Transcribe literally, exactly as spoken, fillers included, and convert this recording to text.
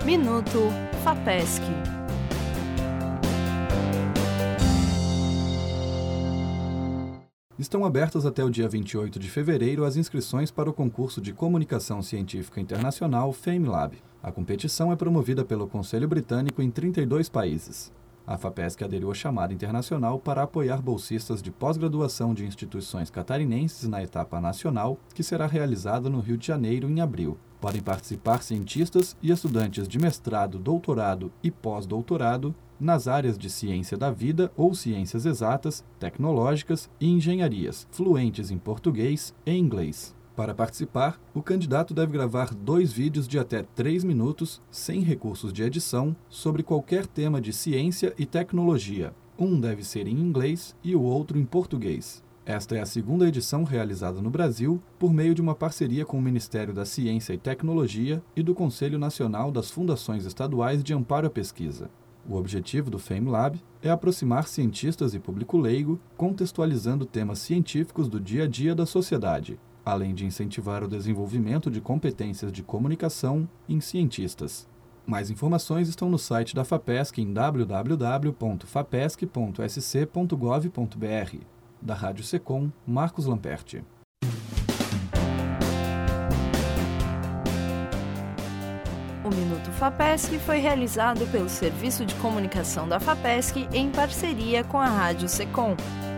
Minuto FAPESC. Estão abertas até o dia vinte e oito de fevereiro as inscrições para o concurso de Comunicação Científica Internacional FameLab. A competição é promovida pelo Conselho Britânico em trinta e dois países. A FAPESC aderiu à chamada internacional para apoiar bolsistas de pós-graduação de instituições catarinenses na etapa nacional, que será realizada no Rio de Janeiro em abril. Podem participar cientistas e estudantes de mestrado, doutorado e pós-doutorado nas áreas de ciência da vida ou ciências exatas, tecnológicas e engenharias, fluentes em português e inglês. Para participar, o candidato deve gravar dois vídeos de até três minutos, sem recursos de edição, sobre qualquer tema de ciência e tecnologia. Um deve ser em inglês e o outro em português. Esta é a segunda edição realizada no Brasil por meio de uma parceria com o Ministério da Ciência e Tecnologia e do Conselho Nacional das Fundações Estaduais de Amparo à Pesquisa. O objetivo do FameLab é aproximar cientistas e público leigo, contextualizando temas científicos do dia a dia da sociedade, além de incentivar o desenvolvimento de competências de comunicação em cientistas. Mais informações estão no site da FAPESC em w w w ponto fapesc ponto s c ponto gov ponto b r. Da Rádio Secom, Marcos Lamperti. O Minuto FAPESC foi realizado pelo Serviço de Comunicação da FAPESC em parceria com a Rádio Secom.